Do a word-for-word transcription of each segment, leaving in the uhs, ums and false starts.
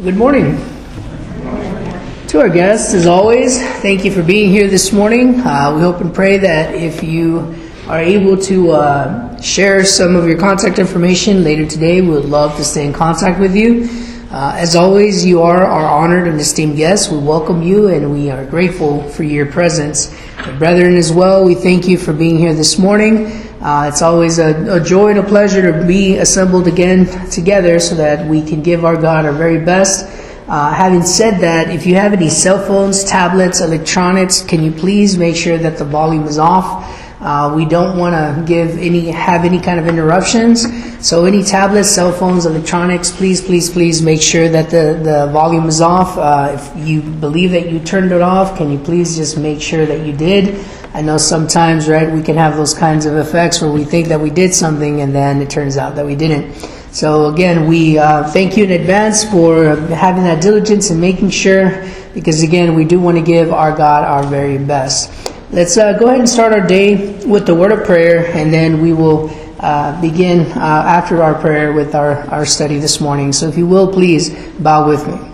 Good morning. To our guests, as always, thank you for being here this morning. Uh, we hope and pray that if you are able to uh, share some of your contact information later today, we would love to stay in contact with you. Uh, as always, you are our honored and esteemed guests. We welcome you and we are grateful for your presence. The brethren as well, we thank you for being here this morning. Uh, it's always a, a joy and a pleasure to be assembled again together so that we can give our God our very best. Uh, having said that, if you have any cell phones, tablets, electronics, can you please make sure that the volume is off? Uh, we don't want to give any have any kind of interruptions. So any tablets, cell phones, electronics, please, please, please make sure that the, the volume is off. Uh, if you believe that you turned it off, can you please just make sure that you did? I know sometimes, right, we can have those kinds of effects where we think that we did something and then it turns out that we didn't. So again, we uh, thank you in advance for having that diligence and making sure, because again, we do want to give our God our very best. Let's uh, go ahead and start our day with the word of prayer, and then we will uh, begin uh, after our prayer with our, our study this morning. So if you will, please bow with me.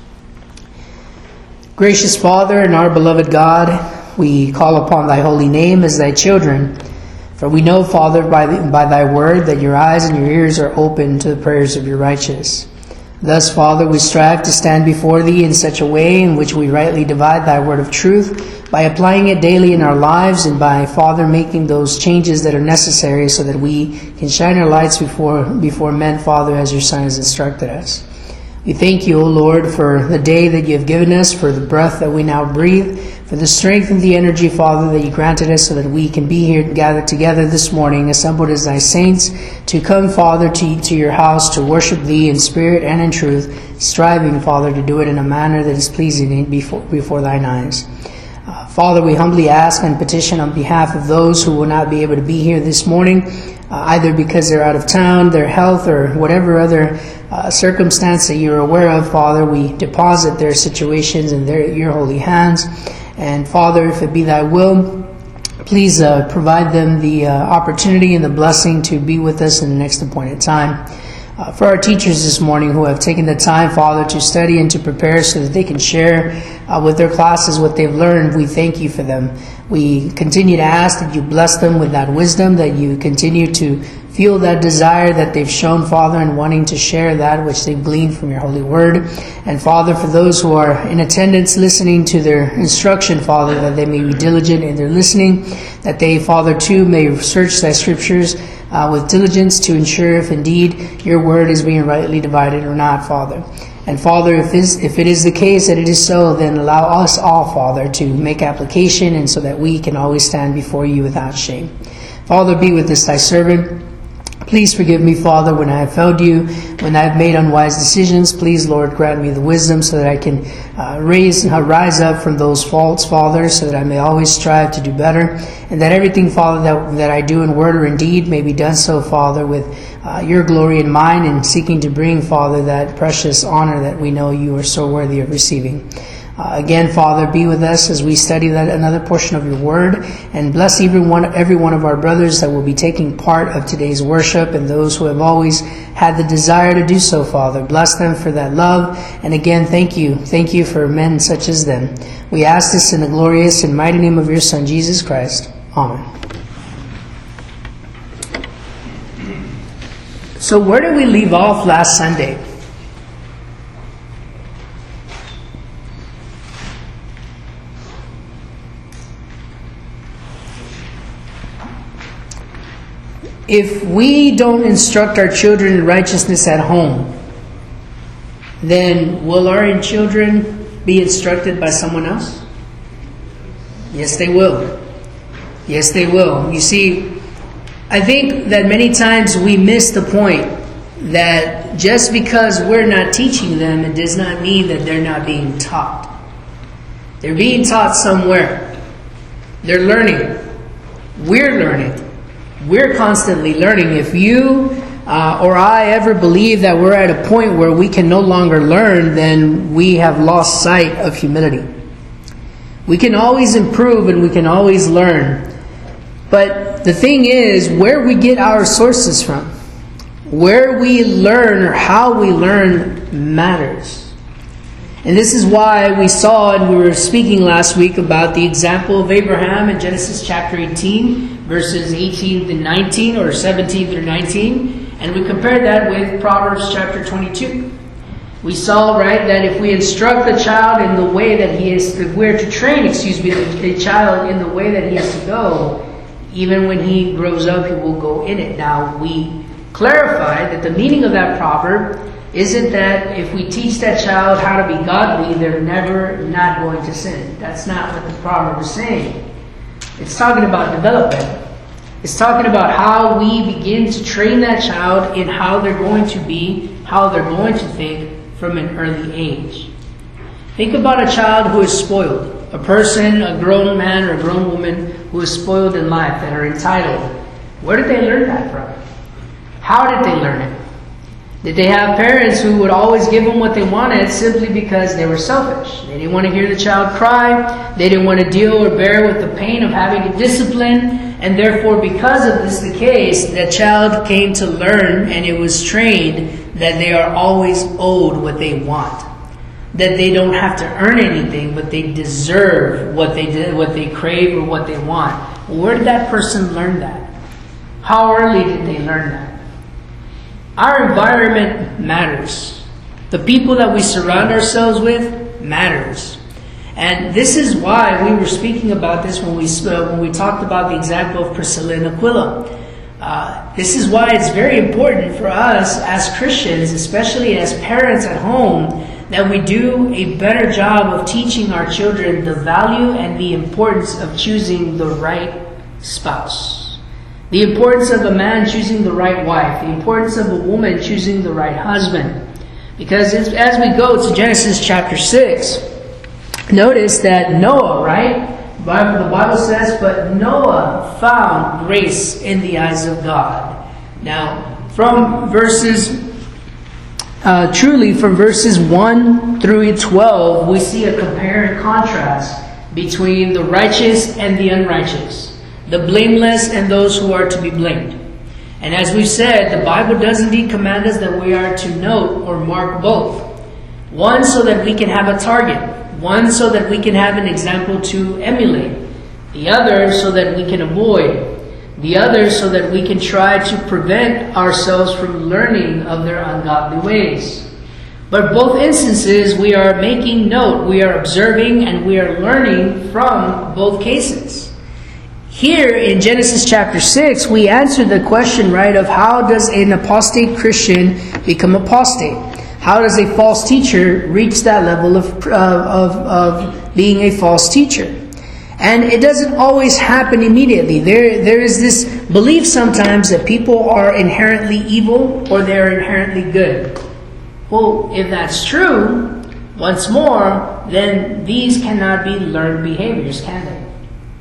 Gracious Father and our beloved God, we call upon thy holy name as thy children. For we know, Father, by, the, by thy word that your eyes and your ears are open to the prayers of your righteous. Thus, Father, we strive to stand before thee in such a way in which we rightly divide thy word of truth, by applying it daily in our lives, and by, Father, making those changes that are necessary so that we can shine our lights before, before men, Father, as your Son has instructed us. We thank you, O Lord, for the day that you have given us, for the breath that we now breathe, for the strength and the energy, Father, that you granted us so that we can be here gathered together this morning, assembled as thy saints, to come, Father, to, to your house, to worship thee in spirit and in truth, striving, Father, to do it in a manner that is pleasing before, before thine eyes. Uh, Father, we humbly ask and petition on behalf of those who will not be able to be here this morning, uh, either because they're out of town, their health, or whatever other uh, circumstance that you're aware of, Father, we deposit their situations in their, your holy hands. And Father, if it be thy will, please uh, provide them the uh, opportunity and the blessing to be with us in the next appointed time. Uh, for our teachers this morning who have taken the time, Father, to study and to prepare so that they can share uh, with their classes what they've learned, we thank you for them. We continue to ask that you bless them with that wisdom, that you continue to feel that desire that they've shown, Father, in wanting to share that which they've gleaned from your holy word. And Father, for those who are in attendance listening to their instruction, Father, that they may be diligent in their listening, that they, Father, too, may search thy scriptures uh, with diligence to ensure if indeed your word is being rightly divided or not, Father. And Father, if, this, if it is the case that it is so, then allow us all, Father, to make application, and so that we can always stand before you without shame. Father, be with this thy servant. Please forgive me, Father, when I have failed you, when I have made unwise decisions. Please, Lord, grant me the wisdom so that I can uh, raise, uh, rise up from those faults, Father, so that I may always strive to do better, and that everything, Father, that, that I do in word or in deed may be done so, Father, with uh, your glory in mind, and seeking to bring, Father, that precious honor that we know you are so worthy of receiving. Uh, again, Father, be with us as we study that another portion of your word, and bless every one, every one of our brothers that will be taking part of today's worship, and those who have always had the desire to do so, Father. Bless them for that love. And again, thank you. Thank you for men such as them. We ask this in the glorious and mighty name of your Son, Jesus Christ. Amen. So where did we leave off last Sunday? If we don't instruct our children in righteousness at home, then will our children be instructed by someone else? Yes, they will. Yes, they will. You see, I think that many times we miss the point that just because we're not teaching them, it does not mean that they're not being taught. They're being taught somewhere. They're learning. We're learning. We're constantly learning. If you uh, or I ever believe that we're at a point where we can no longer learn, then we have lost sight of humility. We can always improve and we can always learn. But the thing is, where we get our sources from, where we learn or how we learn matters. And this is why we saw, and we were speaking last week about the example of Abraham in Genesis chapter eighteen, verses eighteen to nineteen, or seventeen through nineteen. And we compared that with Proverbs chapter twenty-two. We saw, right, that if we instruct the child in the way that he is, if we're to train, excuse me, the, the child in the way that he has to go, even when he grows up, he will go in it. Now, we clarified that the meaning of that proverb isn't that if we teach that child how to be godly, they're never not going to sin. That's not what the proverb is saying. It's talking about development. It's talking about how we begin to train that child in how they're going to be, how they're going to think from an early age. Think about a child who is spoiled. A person, a grown man or a grown woman who is spoiled in life, that are entitled. Where did they learn that from? How did they learn it? Did they have parents who would always give them what they wanted simply because they were selfish? They didn't want to hear the child cry. They didn't want to deal or bear with the pain of having to discipline. And therefore, because of this the case, that child came to learn, and it was trained that they are always owed what they want. That they don't have to earn anything, but they deserve what they did, what they crave or what they want. Where did that person learn that? How early did they learn that? Our environment matters. The people that we surround ourselves with matters. And this is why we were speaking about this when we uh, when we talked about the example of Priscilla and Aquila. Uh, this is why it's very important for us as Christians, especially as parents at home, that we do a better job of teaching our children the value and the importance of choosing the right spouse. The importance of a man choosing the right wife. The importance of a woman choosing the right husband. Because as we go to Genesis chapter six, notice that Noah, right? The Bible says, but Noah found grace in the eyes of God. Now, from verses, uh, truly from verses one through twelve, we see a compare and contrast between the righteous and the unrighteous, the blameless and those who are to be blamed. And as we've said, the Bible does indeed command us that we are to note or mark both. One, so that we can have a target. One, so that we can have an example to emulate. The other, so that we can avoid. The other, so that we can try to prevent ourselves from learning of their ungodly ways. But both instances, we are making note, we are observing, and we are learning from both cases. Here in Genesis chapter six, we answer the question, right, of how does an apostate Christian become apostate? How does a false teacher reach that level of, uh, of, of being a false teacher? And it doesn't always happen immediately. There, there is this belief sometimes that people are inherently evil or they're inherently good. Well, if that's true, once more, then these cannot be learned behaviors, can they?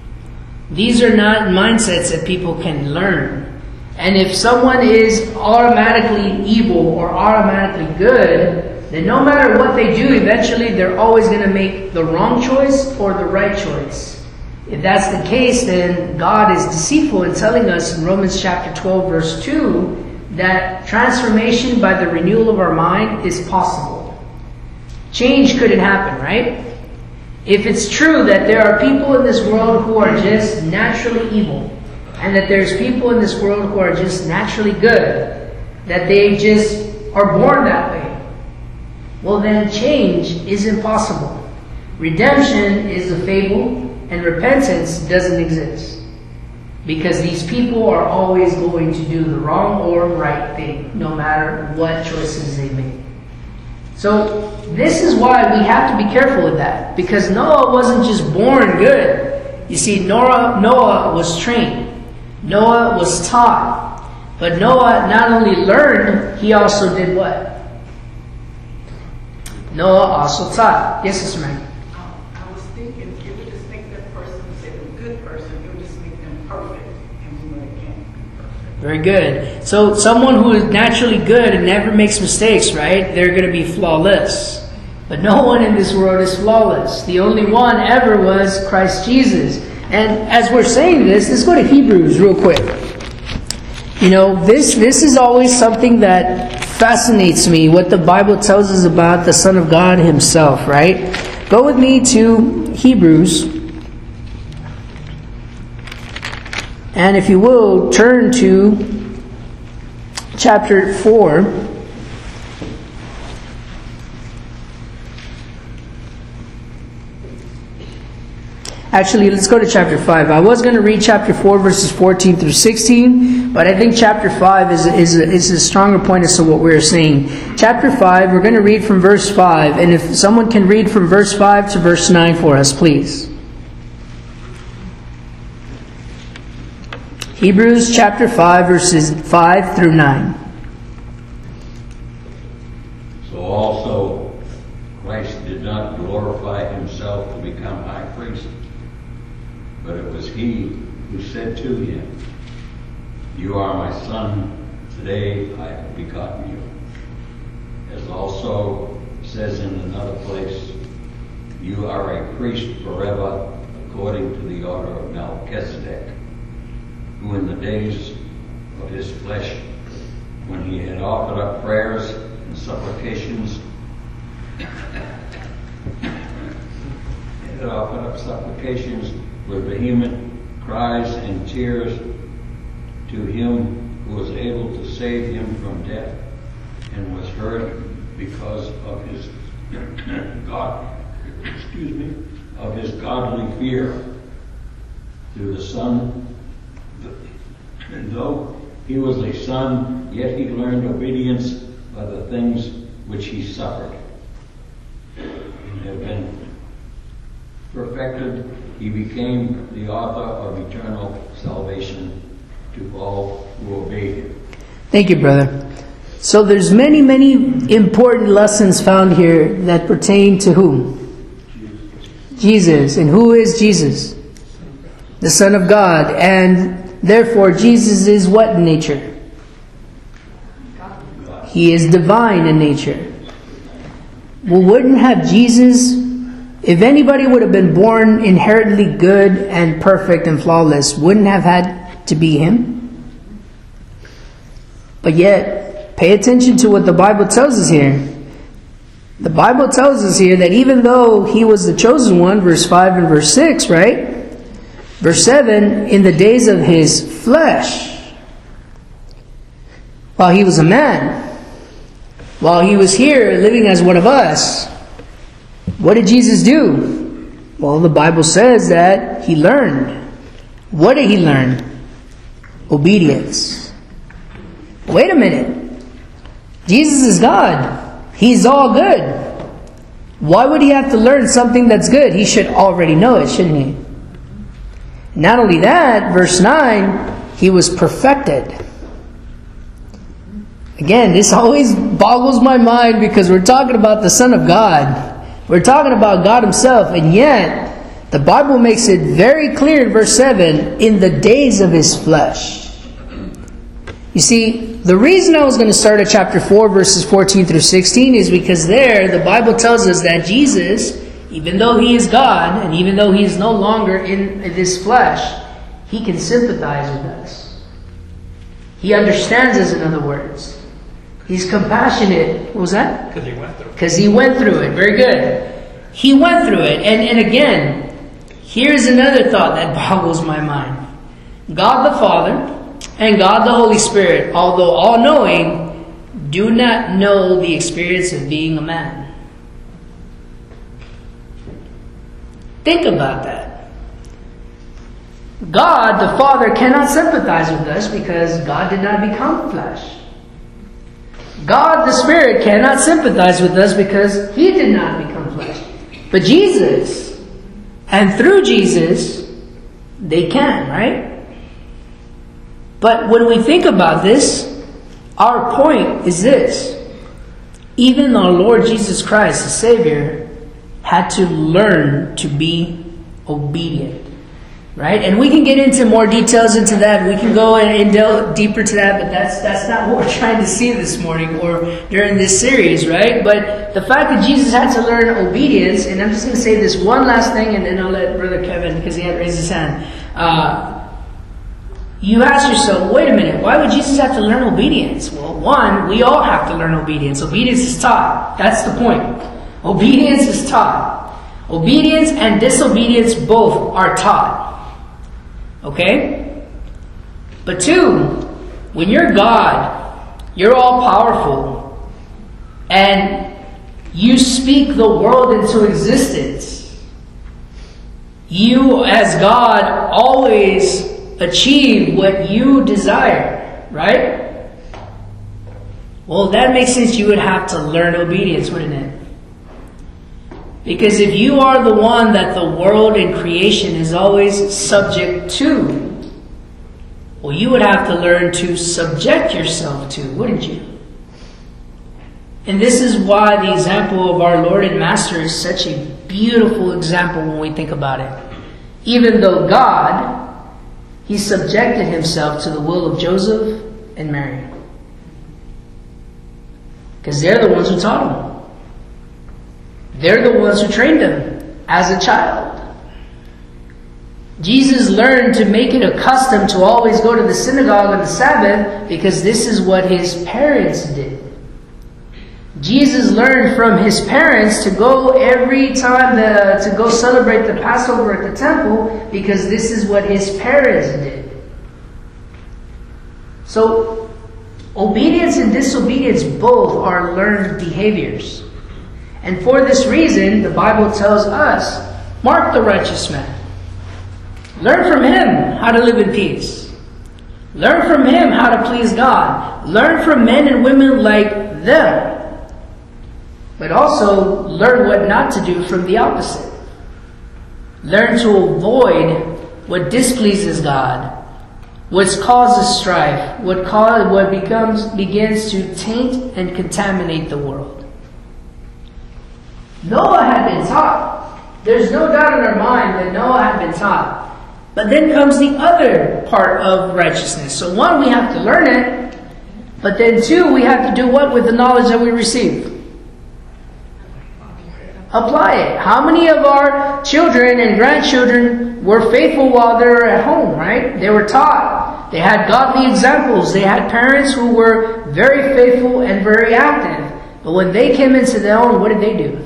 These are not mindsets that people can learn. And if someone is automatically evil or automatically good, then no matter what they do, eventually they're always going to make the wrong choice or the right choice. If that's the case, then God is deceitful in telling us in Romans chapter twelve, verse two, that transformation by the renewal of our mind is possible. Change couldn't happen, right? If it's true that there are people in this world who are just naturally evil, and that there's people in this world who are just naturally good, that they just are born that way, well then change is impossible. Redemption is a fable, and repentance doesn't exist. Because these people are always going to do the wrong or right thing, no matter what choices they make. So this is why we have to be careful with that. Because Noah wasn't just born good. You see, Noah, Noah was trained. Noah was taught. But Noah not only learned, he also did what? Noah also taught. Yes, Sister Mary? I was thinking, it would just make that person, say a good person, it would just make them perfect. And we know they can't be perfect. Very good. So someone who is naturally good and never makes mistakes, right? They're going to be flawless. But no one in this world is flawless. The only one ever was Christ Jesus. And as we're saying this, let's go to Hebrews real quick. You know, this this is always something that fascinates me what the Bible tells us about the Son of God himself, right? Go with me to Hebrews. And if you will, turn to chapter four. Actually, let's go to chapter five. I was going to read chapter four, verses fourteen through sixteen, but I think chapter five is, is, a, is a stronger point as to what we're saying. Chapter five, we're going to read from verse five, and if someone can read from verse five to verse nine for us, please. Hebrews chapter five, verses five through nine. So also Christ did not glorify himself to become high priest, but it was he who said to him, "You are my son, today I have begotten you." As also says in another place, "You are a priest forever, according to the order of Melchizedek, who in the days of his flesh, when he had offered up prayers and supplications, had offered up supplications with vehement cries and tears to him who was able to save him from death, and was heard because of his God, excuse me, of his godly fear through the Son. And though he was a son, yet he learned obedience by the things which he suffered, and have been perfected. He became the author of eternal salvation to all who obey him. Thank you, brother. So there's many, many important lessons found here that pertain to whom? Jesus. Jesus. And who is Jesus? The Son of God. And therefore, Jesus is what in nature? God. He is divine in nature. Well, wouldn't have Jesus... If anybody would have been born inherently good and perfect and flawless, wouldn't have had to be him? But yet, pay attention to what the Bible tells us here. The Bible tells us here that even though he was the chosen one, verse five and verse six, right? Verse seven, in the days of his flesh, while he was a man, while he was here living as one of us, what did Jesus do? Well, the Bible says that he learned. What did he learn? Obedience. Wait a minute. Jesus is God. He's all good. Why would he have to learn something that's good? He should already know it, shouldn't he? Not only that, verse nine, he was perfected. Again, this always boggles my mind because we're talking about the Son of God. We're talking about God himself, and yet the Bible makes it very clear in verse seven, in the days of his flesh. You see, the reason I was going to start at chapter four, verses fourteen through sixteen is because there the Bible tells us that Jesus, even though he is God, and even though he is no longer in this flesh, he can sympathize with us. He understands us, in other words. He's compassionate. What was that? Because he went through it. Because he went through it. Very good. He went through it. And, and again, here's another thought that boggles my mind. God the Father and God the Holy Spirit, although all-knowing, do not know the experience of being a man. Think about that. God the Father cannot sympathize with us because God did not become flesh. God the Spirit cannot sympathize with us because he did not become flesh. But Jesus, and through Jesus, they can, right? But when we think about this, our point is this. Even our Lord Jesus Christ, the Savior, had to learn to be obedient. Right? And we can get into more details into that. We can go and delve deeper to that, but that's that's not what we're trying to see this morning or during this series, right? But the fact that Jesus had to learn obedience, and I'm just going to say this one last thing, and then I'll let Brother Kevin, because he had raised his hand. Uh, you ask yourself, wait a minute, why would Jesus have to learn obedience? Well, one, we all have to learn obedience. Obedience is taught. That's the point. Obedience is taught. Obedience and disobedience both are taught. Okay? But two, when you're God, you're all powerful, and you speak the world into existence. You, as God, always achieve what you desire, right? Well, that makes sense. You would have to learn obedience, wouldn't it? Because if you are the one that the world and creation is always subject to, well, you would have to learn to subject yourself to, wouldn't you? And this is why the example of our Lord and Master is such a beautiful example when we think about it. Even though God, He subjected Himself to the will of Joseph and Mary. Because they're the ones who taught Him. They're the ones who trained Him as a child. Jesus learned to make it a custom to always go to the synagogue on the Sabbath because this is what His parents did. Jesus learned from His parents to go every time the, to go celebrate the Passover at the temple because this is what His parents did. So, obedience and disobedience both are learned behaviors. And for this reason, the Bible tells us, mark the righteous man. Learn from him how to live in peace. Learn from him how to please God. Learn from men and women like them. But also learn what not to do from the opposite. Learn to avoid what displeases God, what causes strife, what cause, what becomes begins to taint and contaminate the world. Noah had been taught. There's no doubt in our mind that Noah had been taught. But then comes the other part of righteousness. So one, we have to learn it. But then two, we have to do what with the knowledge that we receive? Apply it. How many of our children and grandchildren were faithful while they were at home, right? They were taught. They had godly examples. They had parents who were very faithful and very active. But when they came into their own, what did they do?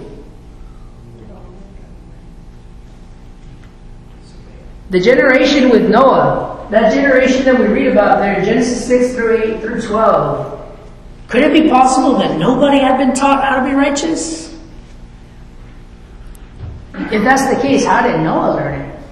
The generation with Noah, that generation that we read about there in Genesis six through eight through twelve, could it be possible that nobody had been taught how to be righteous? If that's the case, how did Noah learn it?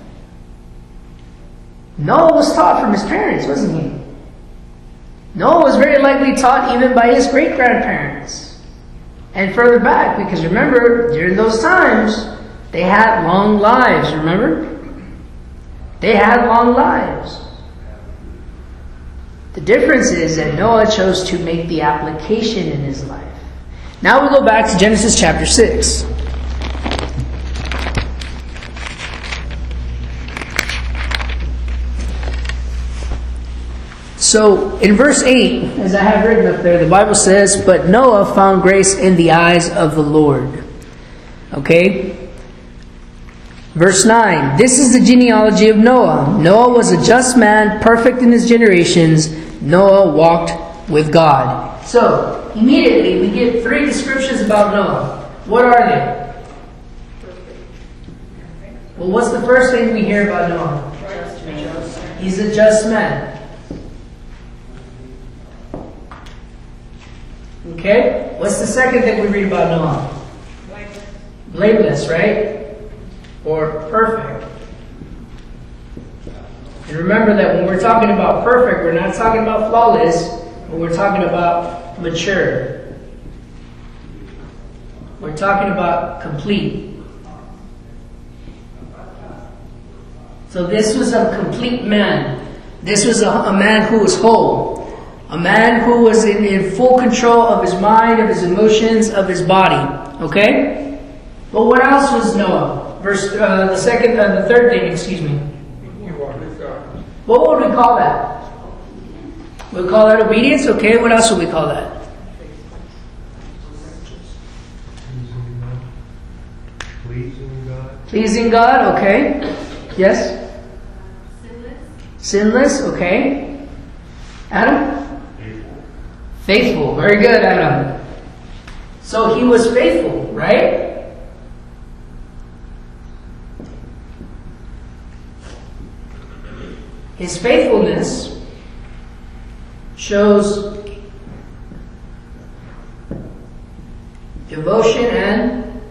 Noah was taught from his parents, wasn't he? Noah was very likely taught even by his great-grandparents. And further back, because remember, during those times, they had long lives, remember? They had long lives. The difference is that Noah chose to make the application in his life. Now we go back to Genesis chapter six. So, in verse eight, as I have written up there, the Bible says, "But Noah found grace in the eyes of the Lord." Okay? Verse nine, "This is the genealogy of Noah. Noah was a just man, perfect in his generations. Noah walked with God." So, immediately we get three descriptions about Noah. What are they? Well, what's the first thing we hear about Noah? He's a just man. Okay? What's the second thing we read about Noah? Blameless. Blameless, right? Or perfect. And remember that when we're talking about perfect, we're not talking about flawless, but we're talking about mature. We're talking about complete. So this was a complete man. This was a, a man who was whole. A man who was in, in full control of his mind, of his emotions, of his body. Okay? But what else was Noah? Verse, uh, the second, uh, the third thing, excuse me. What would we call that? We call that obedience. Okay, what else would we call that? Pleasing God. Pleasing God. Okay. Yes. Sinless. Sinless. Okay. Adam. Faithful. Very good, Adam. So he was faithful, right? His faithfulness shows devotion and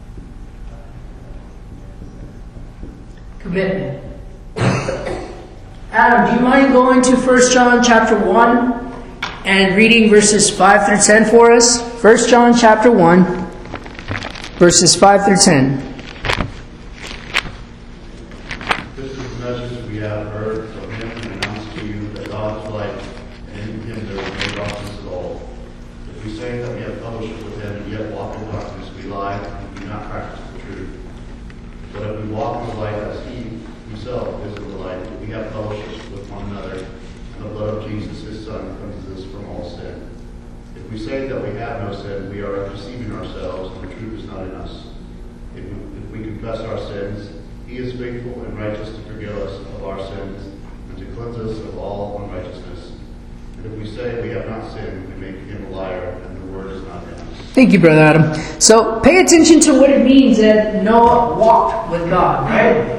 commitment. Adam, do you mind going to First John chapter one and reading verses five through ten for us? First John chapter one, verses five through ten. This is the message we have heard from him and announced to you, that God is light, and in him there is no darkness at all. If we say that we have fellowship with him and yet walk in darkness, we lie and do not practice the truth. But if we walk in the light as he himself is in the light, we have fellowship with one another, and the blood of Jesus, his Son, cleanses us from all sin. If we say that we have no sin, we are deceiving ourselves, and the truth is not in us. If we, if we confess our sins, he is faithful and righteous to forgive us of our sins and to cleanse us of all unrighteousness. And if we say we have not sinned, we make him a liar, and the word is not in us. Thank you, Brother Adam. So pay attention to what it means that Noah walked with God, right?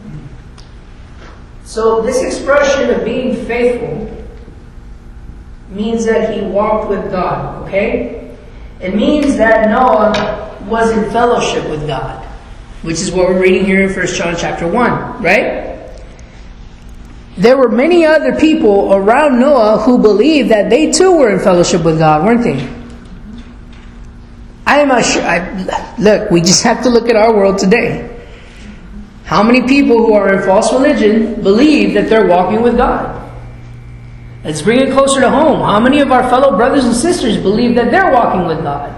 So this expression of being faithful means that he walked with God, okay? It means that Noah was in fellowship with God, which is what we're reading here in First John chapter one, right? There were many other people around Noah who believed that they too were in fellowship with God, weren't they? I am not sure. I, look, we just have to look at our world today. How many people who are in false religion believe that they're walking with God? Let's bring it closer to home. How many of our fellow brothers and sisters believe that they're walking with God?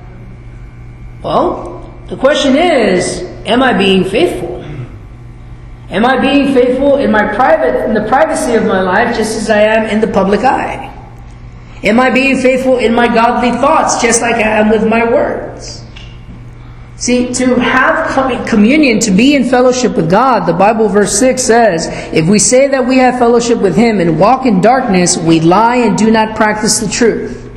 Well, the question is, am I being faithful? Am I being faithful in my private, in the privacy of my life, just as I am in the public eye? Am I being faithful in my godly thoughts, just like I am with my words? See, to have communion, to be in fellowship with God, the Bible verse six says, if we say that we have fellowship with him and walk in darkness, we lie and do not practice the truth.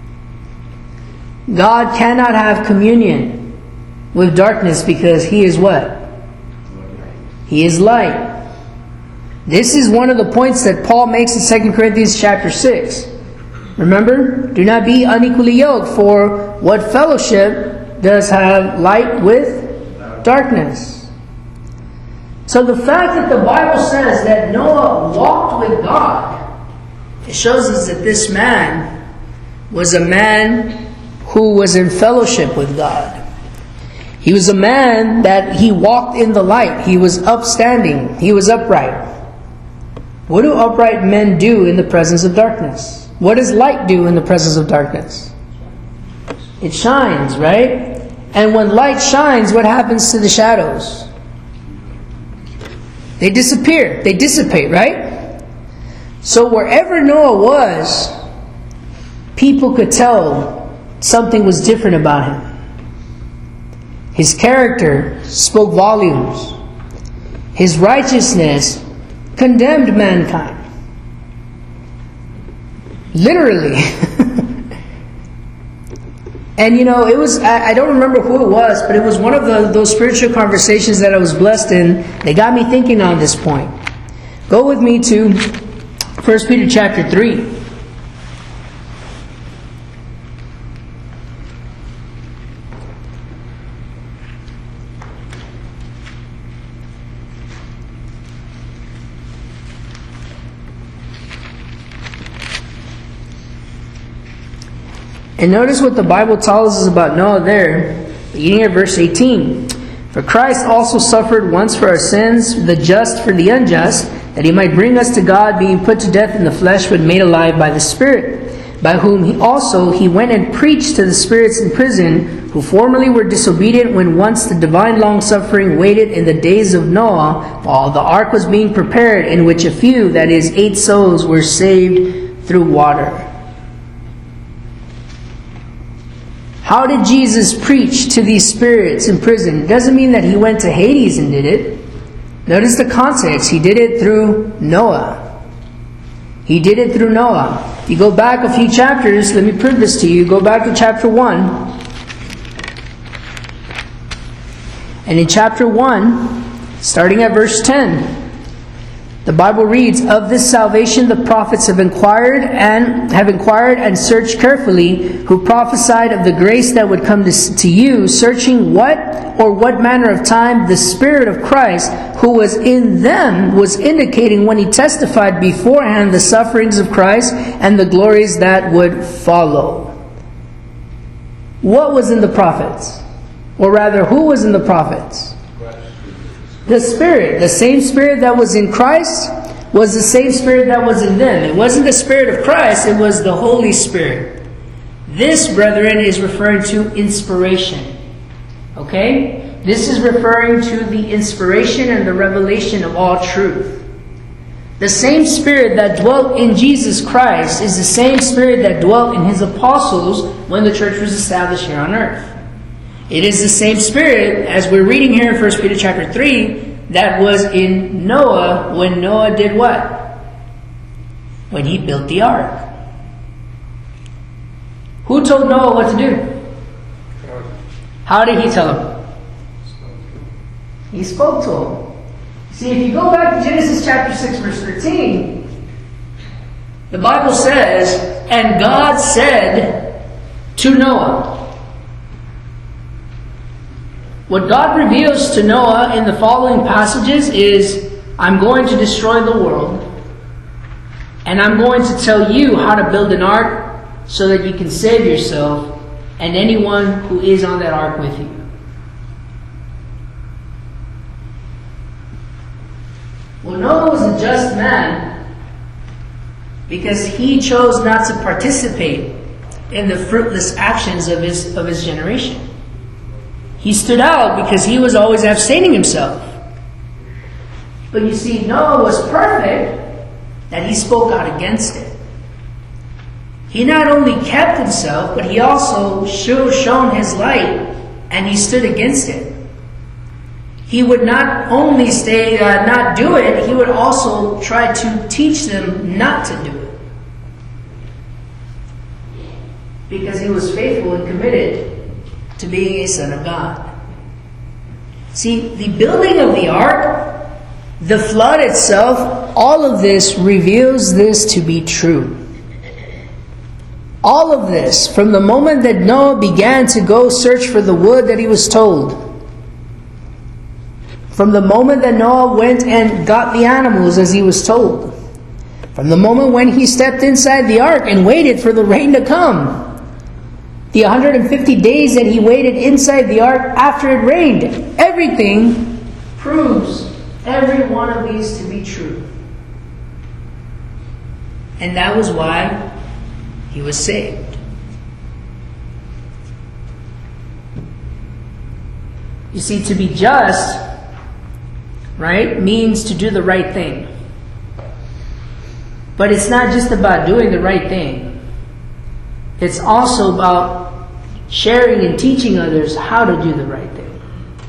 God cannot have communion with darkness because he is what? He is light. This is one of the points that Paul makes in Second Corinthians chapter six. Remember, do not be unequally yoked, for what fellowship does have light with darkness? So the fact that the Bible says that Noah walked with God, it shows us that this man was a man who was in fellowship with God. He was a man that he walked in the light. He was upstanding. He was upright. What do upright men do in the presence of darkness? What does light do in the presence of darkness? It shines, right? And when light shines, what happens to the shadows? They disappear. They dissipate, right? So wherever Noah was, people could tell something was different about him. His character spoke volumes. His righteousness condemned mankind. Literally. And you know, it was, I, I don't remember who it was, but it was one of the, those spiritual conversations that I was blessed in. They got me thinking on this point. Go with me to First Peter chapter three. And notice what the Bible tells us about Noah there, beginning at verse eighteen. For Christ also suffered once for our sins, the just for the unjust, that he might bring us to God, being put to death in the flesh, but made alive by the Spirit, by whom he also he went and preached to the spirits in prison, who formerly were disobedient when once the divine long-suffering waited in the days of Noah, while the ark was being prepared, in which a few, that is, eight souls, were saved through water. How did Jesus preach to these spirits in prison? It doesn't mean that he went to Hades and did it. Notice the context. He did it through Noah. He did it through Noah. If you go back a few chapters, let me prove this to you. Go back to chapter one. And in chapter one, starting at verse ten, the Bible reads, "Of this salvation the prophets have inquired and have inquired and searched carefully, who prophesied of the grace that would come to, to you, searching what or what manner of time the Spirit of Christ, who was in them, was indicating when He testified beforehand the sufferings of Christ and the glories that would follow." What was in the prophets? Or rather, who was in the prophets? The Spirit. The same Spirit that was in Christ was the same Spirit that was in them. It wasn't the Spirit of Christ, it was the Holy Spirit. This, brethren, is referring to inspiration. Okay? This is referring to the inspiration and the revelation of all truth. The same Spirit that dwelt in Jesus Christ is the same Spirit that dwelt in His apostles when the church was established here on earth. It is the same Spirit, as we're reading here in First Peter chapter three, that was in Noah when Noah did what? When he built the ark. Who told Noah what to do? How did He tell him? He spoke to him. See, if you go back to Genesis chapter six, verse thirteen, the Bible says, "And God said to Noah." What God reveals to Noah in the following passages is, I'm going to destroy the world, and I'm going to tell you how to build an ark so that you can save yourself and anyone who is on that ark with you. Well, Noah was a just man because he chose not to participate in the fruitless actions of his, of his generation. He stood out because he was always abstaining himself. But you see, Noah was perfect that he spoke out against it. He not only kept himself, but he also shone his light and he stood against it. He would not only stay, uh, not do it, he would also try to teach them not to do it. Because he was faithful and committed to being a son of God. See, the building of the ark, the flood itself, all of this reveals this to be true. All of this, from the moment that Noah began to go search for the wood that he was told, from the moment that Noah went and got the animals as he was told, from the moment when he stepped inside the ark and waited for the rain to come, the one hundred fifty days that he waited inside the ark after it rained, everything proves every one of these to be true. And that was why he was saved. You see, to be just, right, means to do the right thing. But it's not just about doing the right thing. It's also about sharing and teaching others how to do the right thing.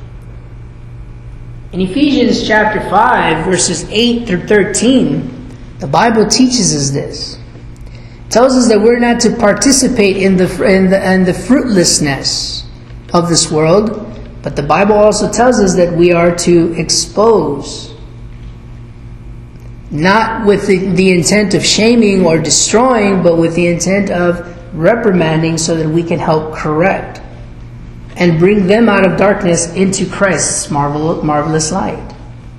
In Ephesians chapter five, verses eight through thirteen, the Bible teaches us this. It tells us that we're not to participate in the, in the, in the fruitlessness of this world, but the Bible also tells us that we are to expose. Not with the, the intent of shaming or destroying, but with the intent of reprimanding so that we can help correct and bring them out of darkness into Christ's marvel, marvelous light.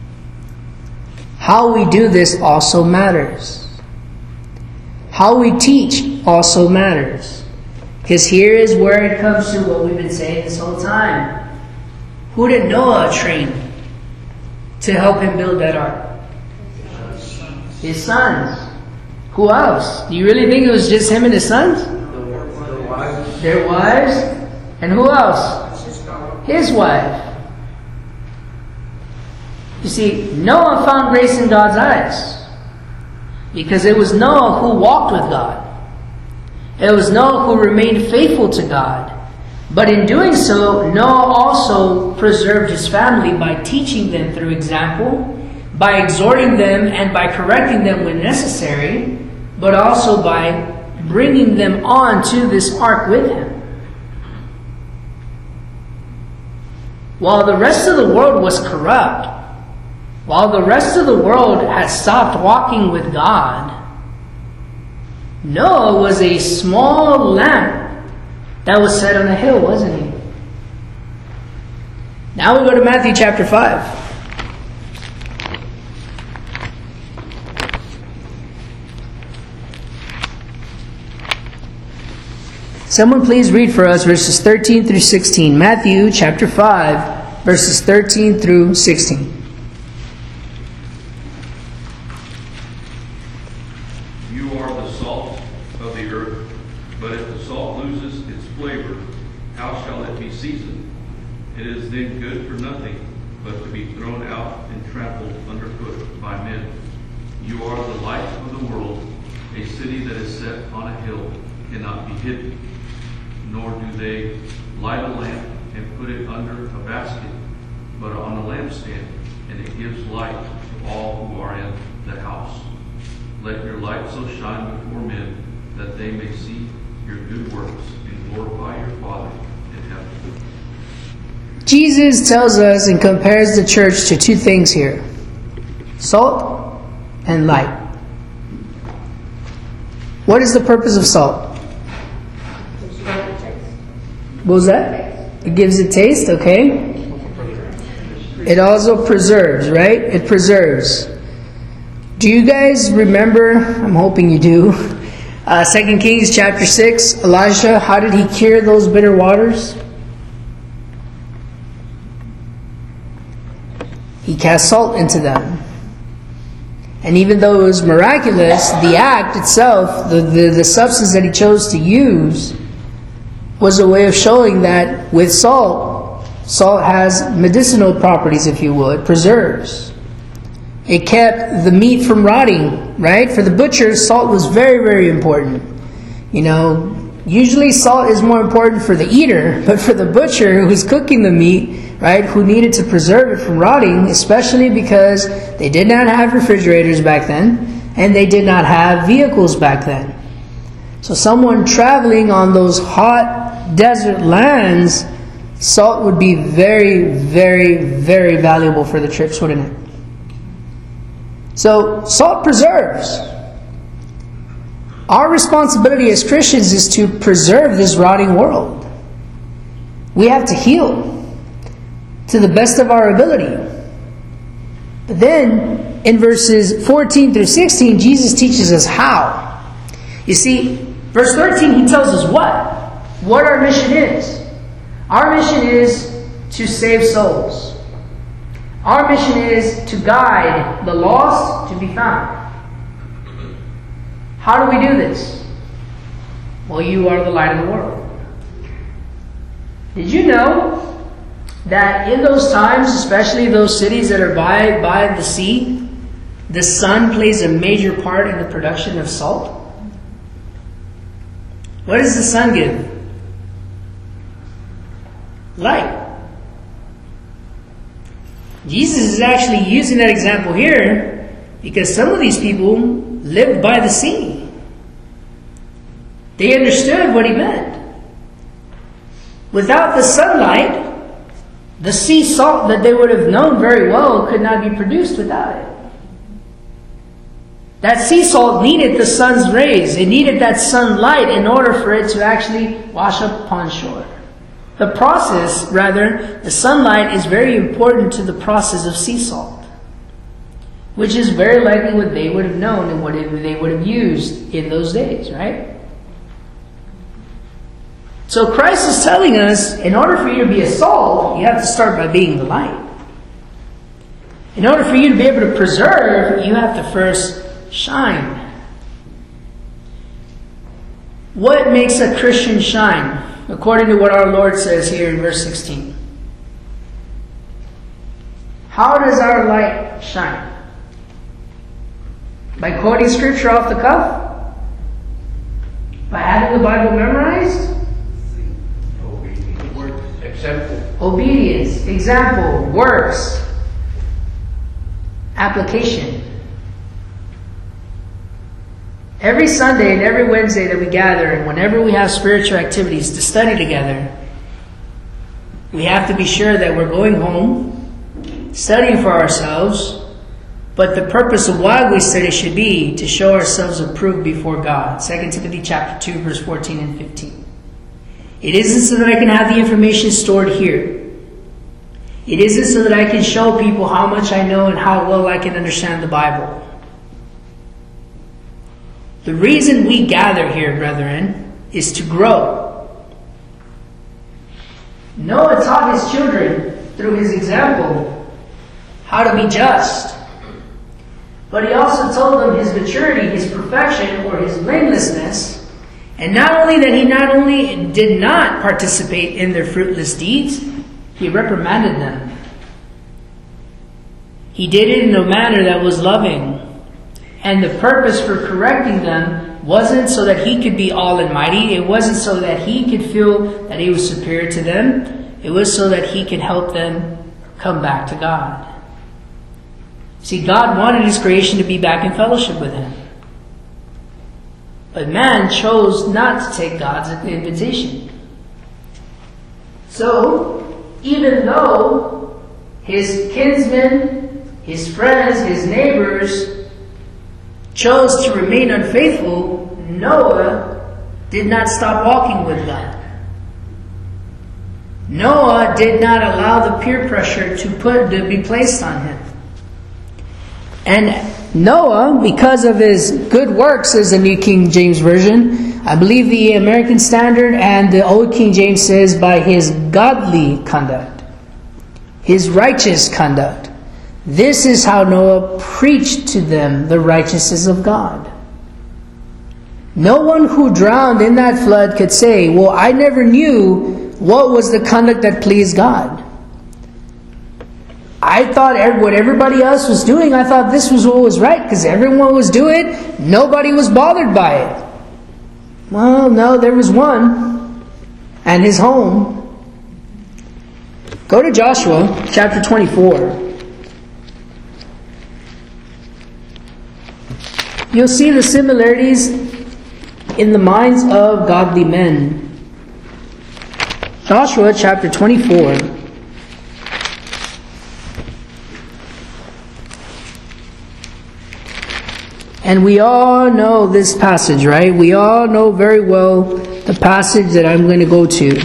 How we do this also matters. How we teach also matters. Because here is where it comes to what we've been saying this whole time. Who did Noah train to help him build that ark? His sons. Who else? Do you really think it was just him and his sons? Their wives. And who else? His wife. You see, Noah found grace in God's eyes. Because it was Noah who walked with God. It was Noah who remained faithful to God. But in doing so, Noah also preserved his family by teaching them through example, by exhorting them and by correcting them when necessary, but also by bringing them on to this ark with him. While the rest of the world was corrupt, while the rest of the world had stopped walking with God, Noah was a small lamp that was set on a hill, wasn't he? Now we go to Matthew chapter five. Someone please read for us verses thirteen through sixteen. Matthew chapter five, verses thirteen through sixteen. You are the salt of the earth, but if the salt loses its flavor, how shall it be seasoned? It is then good for nothing, but to be thrown out and trampled underfoot by men. You are the light of the world. A city that is set on a hill cannot be hidden. Nor do they light a lamp and put it under a basket, but on a lampstand, and it gives light to all who are in the house. Let your light so shine before men that they may see your good works and glorify your Father in heaven. Jesus tells us and compares the church to two things here: salt and light. What is the purpose of salt? What was that? It gives it taste, okay? It also preserves, right? It preserves. Do you guys remember, I'm hoping you do, uh, Second Kings chapter six, Elijah, how did he cure those bitter waters? He cast salt into them. And even though it was miraculous, the act itself, the, the, the substance that he chose to use, was a way of showing that with salt, salt has medicinal properties, if you would, preserves. It kept the meat from rotting, right? For the butcher, salt was very, very important. You know, usually salt is more important for the eater, but for the butcher who was cooking the meat, right, who needed to preserve it from rotting, especially because they did not have refrigerators back then, and they did not have vehicles back then. So someone traveling on those hot desert lands, salt would be very, very, very valuable for the trips, wouldn't it? So salt preserves. Our responsibility as Christians is to preserve this rotting world. We have to heal to the best of our ability. But then, in verses fourteen through sixteen, Jesus teaches us how. You see, verse thirteen, he tells us what? What our mission is. Our mission is to save souls. Our mission is to guide the lost to be found. How do we do this? Well, you are the light of the world. Did you know that in those times, especially those cities that are by, by the sea, the sun plays a major part in the production of salt? What does the sun give? Light. Jesus is actually using that example here because some of these people lived by the sea. They understood what he meant. Without the sunlight, the sea salt that they would have known very well could not be produced without it. That sea salt needed the sun's rays. It needed that sunlight in order for it to actually wash up upon shore. The process, rather, the sunlight is very important to the process of sea salt, which is very likely what they would have known and what they would have used in those days, right? So Christ is telling us, in order for you to be a salt, you have to start by being the light. In order for you to be able to preserve, you have to first shine. What makes a Christian shine? According to what our Lord says here in verse sixteen. How does our light shine? By quoting scripture off the cuff? By having the Bible memorized? Obedience. Example. Obedience, example, works, application. Every Sunday and every Wednesday that we gather, and whenever we have spiritual activities to study together, we have to be sure that we're going home, studying for ourselves, but the purpose of why we study should be to show ourselves approved before God. Second Timothy chapter two, verse fourteen and fifteen. It isn't so that I can have the information stored here. It isn't so that I can show people how much I know and how well I can understand the Bible. The reason we gather here, brethren, is to grow. Noah taught his children through his example how to be just. But he also told them his maturity, his perfection, or his blamelessness. And not only that he not only did not participate in their fruitless deeds, he reprimanded them. He did it in a manner that was loving. And the purpose for correcting them wasn't so that he could be all and mighty. It wasn't so that he could feel that he was superior to them. It was so that he could help them come back to God. See, God wanted his creation to be back in fellowship with him. But man chose not to take God's invitation. So, even though his kinsmen, his friends, his neighbors chose to remain unfaithful, Noah did not stop walking with God. Noah did not allow the peer pressure to put to be placed on him. And Noah, because of his good works, says the New King James Version, I believe the American Standard and the Old King James says, by his godly conduct, his righteous conduct. This is how Noah preached to them the righteousness of God. No one who drowned in that flood could say, well, I never knew what was the conduct that pleased God. I thought what everybody else was doing, I thought this was what was right because everyone was doing it. Nobody was bothered by it. Well, no, there was one. And his home. Go to Joshua chapter twenty-four. You'll see the similarities in the minds of godly men. Joshua chapter twenty-four. And we all know this passage, right? We all know very well the passage that I'm going to go to.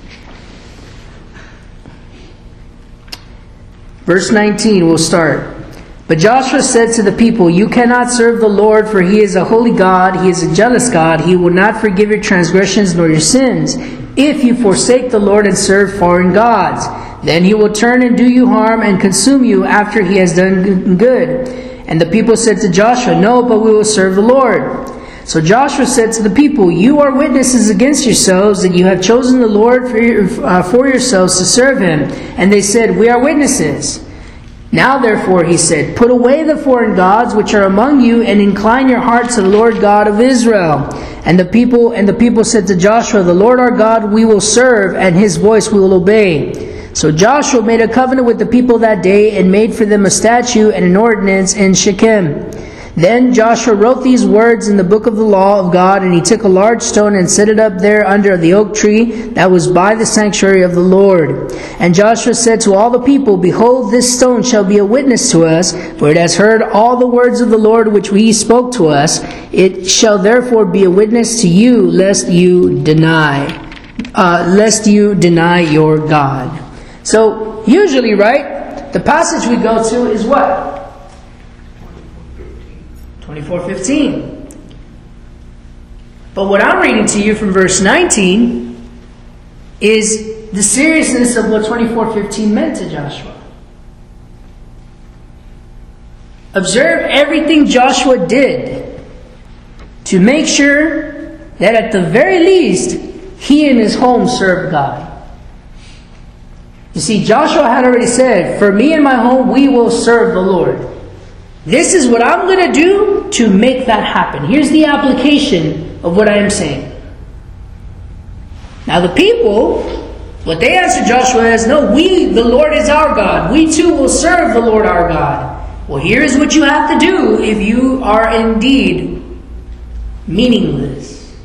Verse nineteen, we'll start. But Joshua said to the people, you cannot serve the Lord, for he is a holy God. He is a jealous God. He will not forgive your transgressions nor your sins, if you forsake the Lord and serve foreign gods. Then he will turn and do you harm and consume you after he has done good. And the people said to Joshua, no, but we will serve the Lord. So Joshua said to the people, you are witnesses against yourselves that you have chosen the Lord for, your, uh, for yourselves to serve him. And they said, we are witnesses. Now therefore, he said, put away the foreign gods which are among you, and incline your hearts to the Lord God of Israel. And the people and the people said to Joshua, the Lord our God we will serve, and his voice we will obey. So Joshua made a covenant with the people that day, and made for them a statute and an ordinance in Shechem. Then Joshua wrote these words in the book of the law of God, and he took a large stone and set it up there under the oak tree that was by the sanctuary of the Lord. And Joshua said to all the people, behold, this stone shall be a witness to us, for it has heard all the words of the Lord which he spoke to us. It shall therefore be a witness to you, lest you deny, uh, lest you deny your God. So, usually, right, the passage we go to is what? twenty-four fifteen. But what I'm reading to you from verse nineteen is the seriousness of what twenty-four fifteen meant to Joshua. Observe everything Joshua did to make sure that at the very least, he and his home served God. You see, Joshua had already said, for me and my home, we will serve the Lord. This is what I'm going to do to make that happen. Here's the application of what I am saying. Now the people, what they answered Joshua is, no, we, the Lord is our God. We too will serve the Lord our God. Well, here's what you have to do if you are indeed meaningless.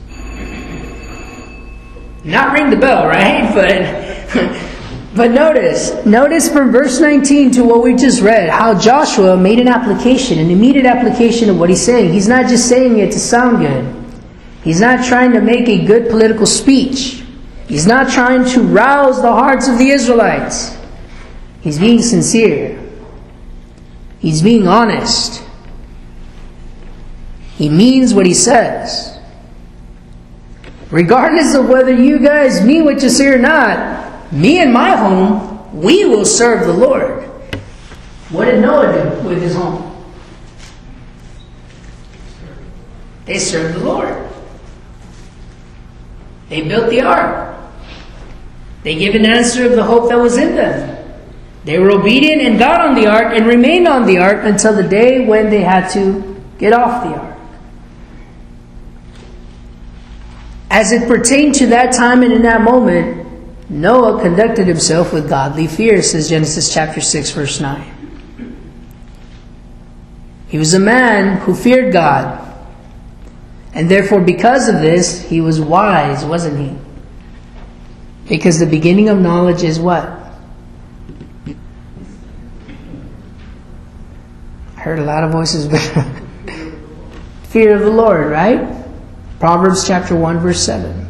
Not ring the bell, right? But but notice, notice from verse nineteen to what we just read, how Joshua made an application, an immediate application of what he's saying. He's not just saying it to sound good. He's not trying to make a good political speech. He's not trying to rouse the hearts of the Israelites. He's being sincere. He's being honest. He means what he says. Regardless of whether you guys mean what you say or not, me and my home, we will serve the Lord. What did Noah do with his home? They served the Lord. They built the ark. They gave an answer of the hope that was in them. They were obedient and got on the ark and remained on the ark until the day when they had to get off the ark. As it pertained to that time and in that moment, Noah conducted himself with godly fear, says Genesis chapter six, verse nine. He was a man who feared God. And therefore, because of this, he was wise, wasn't he? Because the beginning of knowledge is what? I heard a lot of voices. Fear of the Lord, right? Proverbs chapter one, verse seven.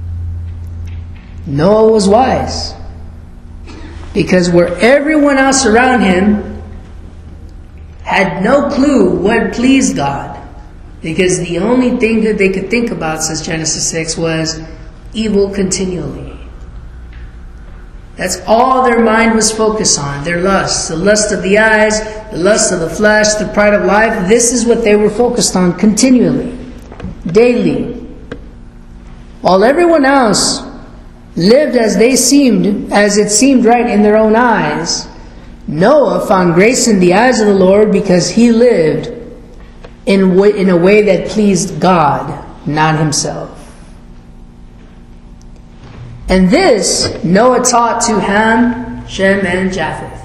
Noah was wise. Because where everyone else around him had no clue what pleased God. Because the only thing that they could think about, says Genesis six, was evil continually. That's all their mind was focused on. Their lust. The lust of the eyes, the lust of the flesh, the pride of life. This is what they were focused on continually. Daily. While everyone else lived as they seemed, as it seemed right in their own eyes, Noah found grace in the eyes of the Lord because he lived in, w- in a way that pleased God, not himself. And this Noah taught to Ham, Shem, and Japheth.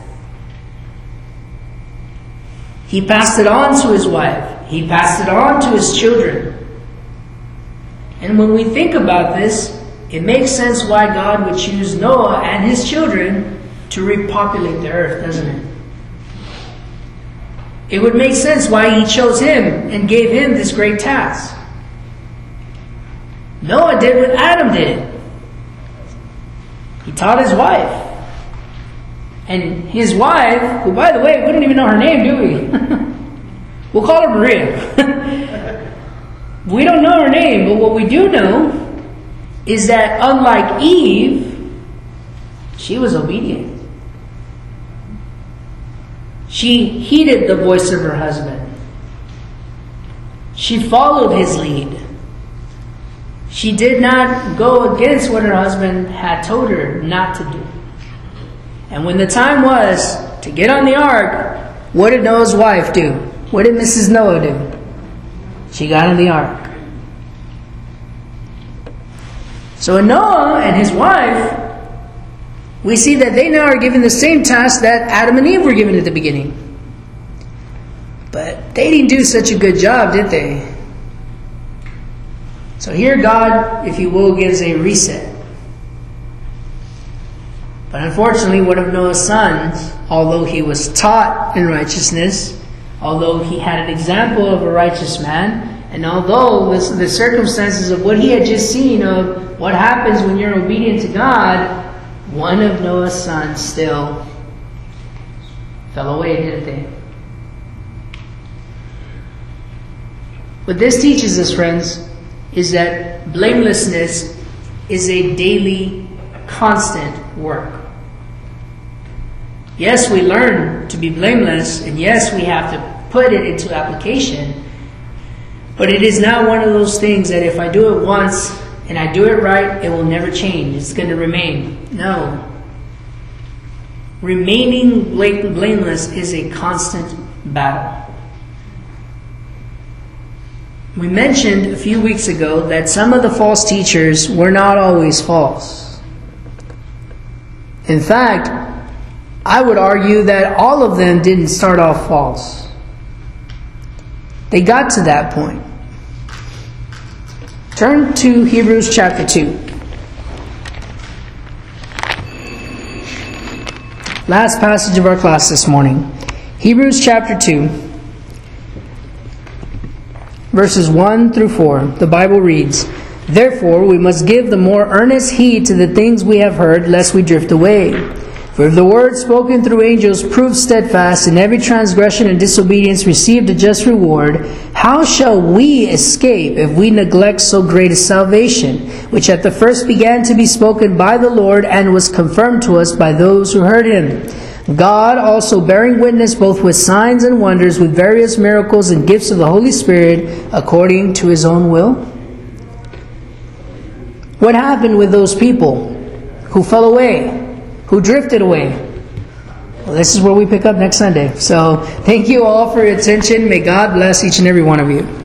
He passed it on to his wife. He passed it on to his children. And when we think about this, it makes sense why God would choose Noah and his children to repopulate the earth, doesn't it? It would make sense why he chose him and gave him this great task. Noah did what Adam did. He taught his wife. And his wife, who by the way, we don't even know her name, do we? We'll call her Maria. We don't know her name, but what we do know is that unlike Eve, she was obedient. She heeded the voice of her husband. She followed his lead. She did not go against what her husband had told her not to do. And when the time was to get on the ark, what did Noah's wife do? What did Missus Noah do? She got on the ark. So in Noah and his wife, we see that they now are given the same task that Adam and Eve were given at the beginning. But they didn't do such a good job, did they? So here God, if you will, gives a reset. But unfortunately, one of Noah's sons, although he was taught in righteousness, although he had an example of a righteous man, and although the, the circumstances of what he had just seen of what happens when you're obedient to God, one of Noah's sons still fell away, didn't they? What this teaches us, friends, is that blamelessness is a daily, constant work. Yes, we learn to be blameless, and yes, we have to put it into application. But it is not one of those things that if I do it once and I do it right, it will never change. It's going to remain. No. Remaining blameless is a constant battle. We mentioned a few weeks ago that some of the false teachers were not always false. In fact, I would argue that all of them didn't start off false. They got to that point. Turn to Hebrews chapter two. Last passage of our class this morning. Hebrews chapter two, verses one through four. The Bible reads, "Therefore we must give the more earnest heed to the things we have heard, lest we drift away. For if the word spoken through angels proved steadfast, and every transgression and disobedience received a just reward, how shall we escape if we neglect so great a salvation, which at the first began to be spoken by the Lord, and was confirmed to us by those who heard him? God also bearing witness both with signs and wonders, with various miracles and gifts of the Holy Spirit, according to his own will?" What happened with those people who fell away, who drifted away? Well, this is where we pick up next Sunday. So thank you all for your attention. May God bless each and every one of you.